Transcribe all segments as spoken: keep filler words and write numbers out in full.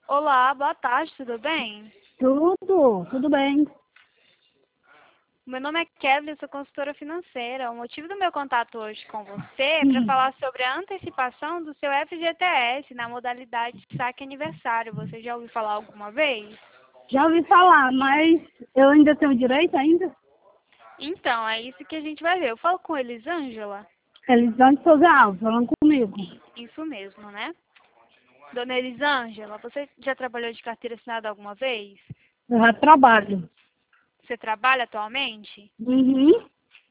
Olá, boa tarde, tudo bem? Tudo, tudo bem. Meu nome é Kelly, eu sou consultora financeira. O motivo do meu contato hoje com você é para Hum, falar sobre a antecipação do seu F G T S na modalidade saque aniversário. Você já ouviu falar alguma vez? Já ouvi falar, mas eu ainda tenho direito ainda? Então, é isso que a gente vai ver. Eu falo com Elisângela? Elisandro Souza Alves, falando comigo. Isso mesmo, né? Dona Elisângela, você já trabalhou de carteira assinada alguma vez? Eu já trabalho. Você trabalha atualmente? Uhum,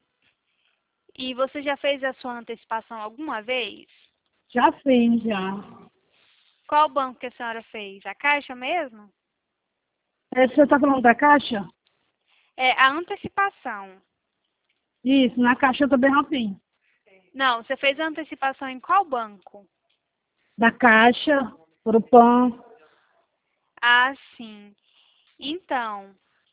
E você já fez a sua antecipação alguma vez? já fiz, já. Qual banco que a senhora fez? A Caixa mesmo? É, você está falando da Caixa? É, a antecipação. Isso, na Caixa eu também já fiz. Não, você fez a antecipação em qual banco? Da Caixa, Propam. Ah, sim. Então,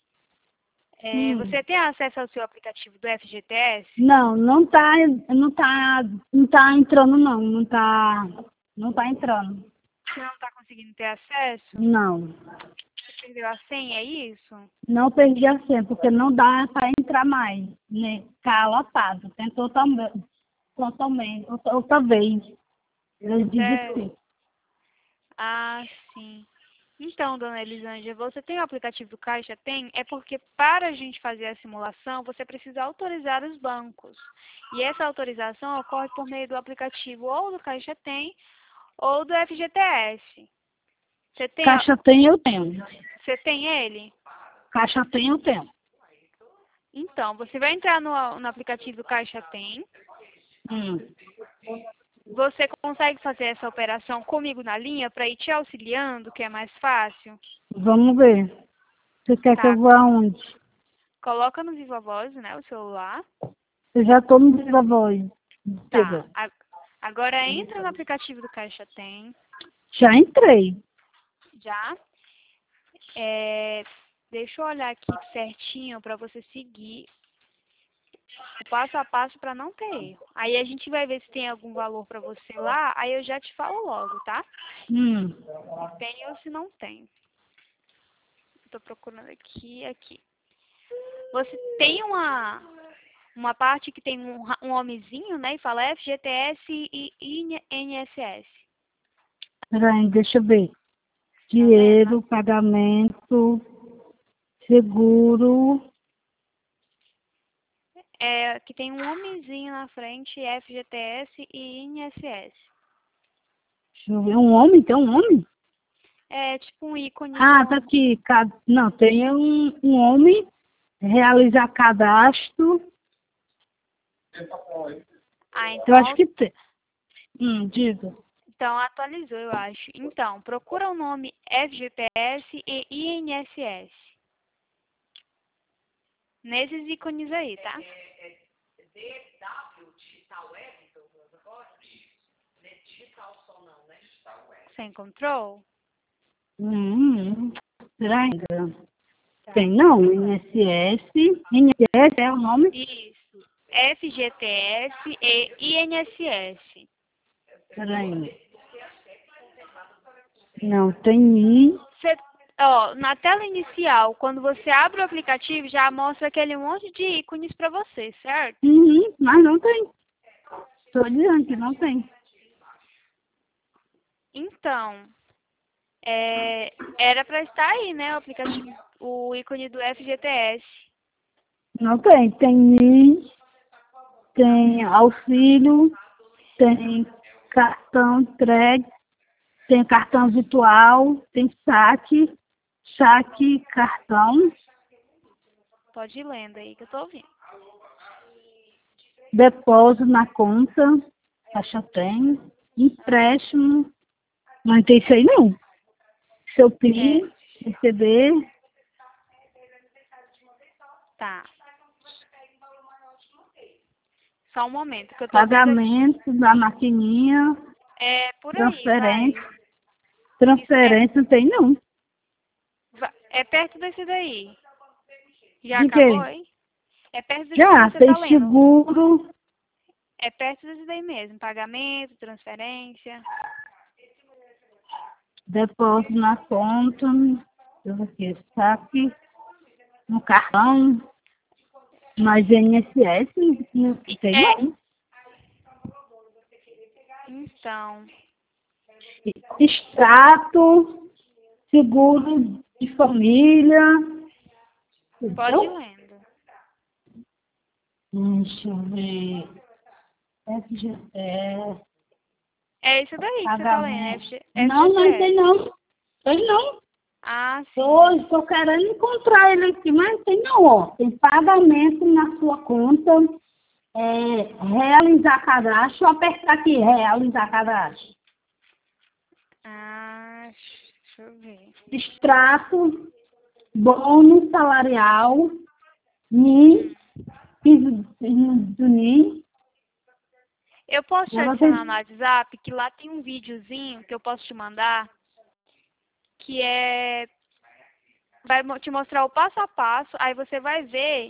é, Hum. você tem acesso ao seu aplicativo do F G T S? Não, não tá, não tá, não tá entrando não, não tá, não tá entrando. Você não está conseguindo ter acesso? Não, Você perdeu a senha, é isso? não perdi a senha, porque não dá para entrar mais, né? Tá lotado. Tentou também, totalmente, outra, outra vez. Eu Sério? desisti. Ah, sim. Então, dona Elisângela, você tem o aplicativo do Caixa? Tem? É porque para a gente fazer a simulação, você precisa autorizar os bancos. E essa autorização ocorre por meio do aplicativo ou do Caixa Tem ou do F G T S. Você tem, a- Caixa tem, eu tenho. você tem ele? Caixa tem, eu tenho. Então, você vai entrar no, no aplicativo do Caixa Tem. Hum. Você consegue fazer essa operação comigo na linha para ir te auxiliando, que é mais fácil? Vamos ver. Você quer que eu Tá. vá aonde? Coloca no Viva Voz, né, o celular. Eu já estou no Viva Voz. Tá. Chega. A- Agora entra no aplicativo do Caixa Tem, Já entrei. já. É, deixa eu olhar aqui certinho para você seguir o passo a passo para não ter erro. Aí a gente vai ver se tem algum valor para você lá, aí eu já te falo logo, tá? Hum. Se tem ou se não tem. Estou procurando aqui, aqui. Você tem uma uma parte que tem um, ra- um homenzinho, né, e fala F G T S e I N S S. Peraí, deixa eu ver. Tá vendo? Dinheiro, pagamento, seguro. É, que tem um homenzinho na frente, F G T S e I N S S. Deixa eu ver. Um homem? Tem um homem? É tipo um ícone de Ah, tá um. aqui. Ca- Não, tem um, um homem, realizar cadastro. Ah, Eu acho então, que tem. Hum, diga. então atualizou, eu acho. Então, procura o nome F G T S e I N S S. Nesses ícones aí, tá? Você encontrou? Hum, será ainda? Tá. Tem não, I N S S. I N S S é o nome? Isso. F G T S e I N S S. Peraí. Não, tem I. Você, ó, na tela inicial, quando você abre o aplicativo, já mostra aquele monte de ícones para você, certo? Uhum, mas não tem. Estou dizendo que não tem. Então, é, era para estar aí, né, o aplicativo, o ícone do F G T S. Não tem. Tem I, tem auxílio, tem cartão crédito, tem cartão virtual, tem saque, saque, cartão, Pode ir lendo aí que eu tô ouvindo. depósito na conta, caixa tem, empréstimo, mas não tem isso aí não. Seu É, PIN, receber, tá. Só um momento, que eu tô vendo aqui. pagamento da maquininha, É por aí, vai. transferência, Isso é, transferência não tem não. va- é perto desse daí. Já De acabou quê? aí? É perto desse que Já, você tem tá lendo. seguro, É perto desse daí mesmo. Pagamento, transferência. Depósito na conta, eu vou aqui, saque, no cartão, mas N S S, não sei É, não. então, Extrato, seguro de família. pode ir Entendeu? lendo. Deixa eu ver. F G T, É isso daí que você tá lendo, pagamento. F G Não, não tem F G T S. não. Tem não. Ah, Tô, sim. estou querendo encontrar ele aqui, mas tem não, ó. Tem pagamento na sua conta. É, realizar cadastro. Apertar aqui, realizar cadastro. Ah, deixa eu ver. Extrato, bônus salarial, N I, piso piso do N I. Eu posso te Ela adicionar tem... no WhatsApp, que lá tem um videozinho que eu posso te mandar, que é... vai mo- te mostrar o passo a passo, aí você vai ver,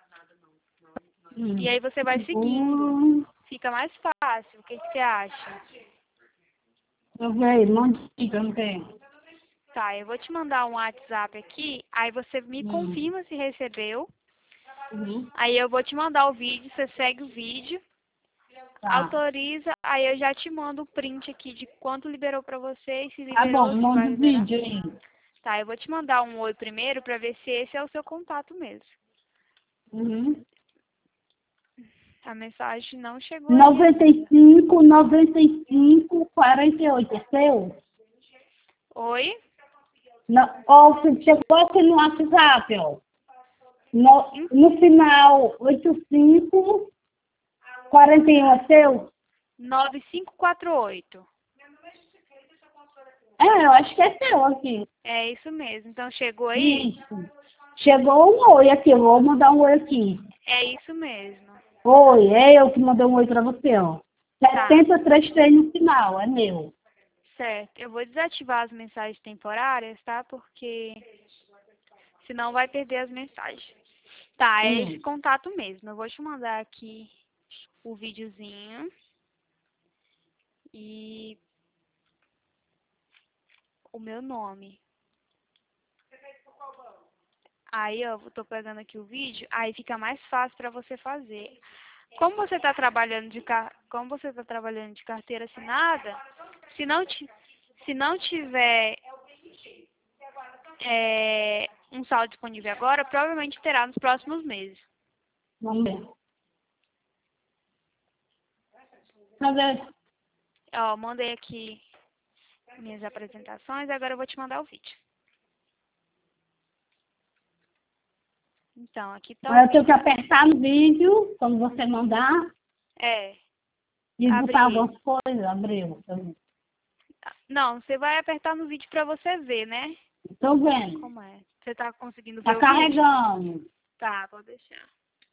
e Hum. aí você vai seguindo. Hum, Fica mais fácil. O que, que você acha? eu vejo, um monte de que eu não tenho. Tá, eu vou te mandar um WhatsApp aqui, aí você me Hum. confirma se recebeu. Uhum. Aí eu vou te mandar o vídeo, você segue o vídeo, Tá. autoriza, aí eu já te mando o print aqui de quanto liberou pra você e se Tá bom, liberou, se manda vai o liberar. vídeo aí. Tá, eu vou te mandar um oi primeiro pra ver se esse é o seu contato mesmo. Uhum. A mensagem não chegou aí noventa e ainda. cinco, noventa e cinco, quarenta e oito, é seu? Oi? Não, ó, você chegou aqui no WhatsApp, ó. No, Em no final, oitenta e cinco, quarenta e um, é seu? nove cinco quatro oito. É, eu acho que é seu aqui. É isso mesmo. Então chegou aí? Isso. Chegou um oi aqui, eu vou mandar um oi aqui. É isso mesmo. Oi, é eu que mandei um oi pra você, ó. Tá, setenta e três três no final, é meu. certo. Eu vou desativar as mensagens temporárias, tá? Porque senão vai perder as mensagens. Tá, é esse Hum. contato mesmo. Eu vou te mandar aqui o videozinho e o meu nome. Aí eu tô pegando aqui o vídeo, aí fica mais fácil para você fazer. Como você está trabalhando de car... como você tá trabalhando de carteira assinada, se não ti... se não tiver é, um saldo disponível agora, provavelmente terá nos próximos meses. Vamos ver. Cadê? Ó, mandei aqui minhas apresentações, agora eu vou te mandar o vídeo. Então, aqui tá o Agora eu tenho que vídeo. apertar no vídeo, quando você mandar, É, e abre botar ele. algumas coisas. Abriu. Não, você vai apertar no vídeo para você ver, né? Estou vendo. Como é? Você tá conseguindo ver Tá o vídeo? carregando. Tá, vou deixar.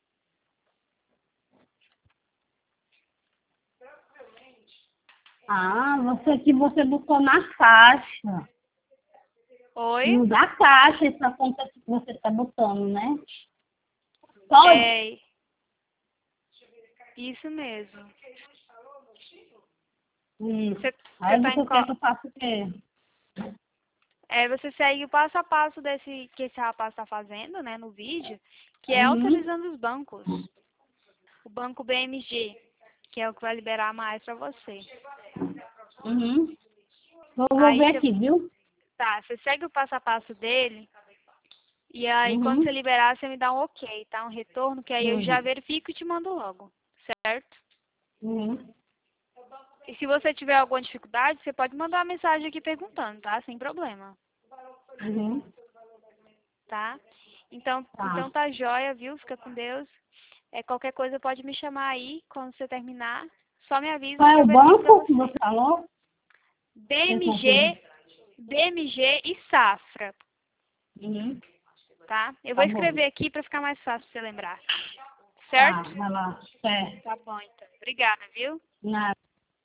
Ah, você que você botou na caixa. Oi? No da caixa, essa conta que você está botando, né? Pode? É, isso mesmo. Isso. Você, você Aí tá em você quer qual... que eu faça o quê? É, você segue o passo a passo desse que esse rapaz está fazendo, né, no vídeo, que é Uhum. autorizando os bancos. O banco B M G, que é o que vai liberar mais para você. Uhum. Vou, vou Aí ver você, aqui, viu? tá, você segue o passo a passo dele, e aí quando você Uhum. liberar, você me dá um ok, tá? Um retorno, que aí eu já Uhum. verifico e te mando logo, certo? Uhum. E se você tiver alguma dificuldade, você pode mandar uma mensagem aqui perguntando, tá? Sem problema, Uhum. tá? Então, Tá. então tá joia, viu? Fica com Deus. É, qualquer coisa pode me chamar aí quando você terminar. Só me avisa Qual é que eu o verifico pra banco que você. você falou? Eu confundi. B M G, B M G e Safra, Uhum. tá? Eu vou Tá bom. escrever aqui pra ficar mais fácil pra você lembrar. Tá, Certo? vai lá. Certo. Tá bom, então. Obrigada, viu? Nada.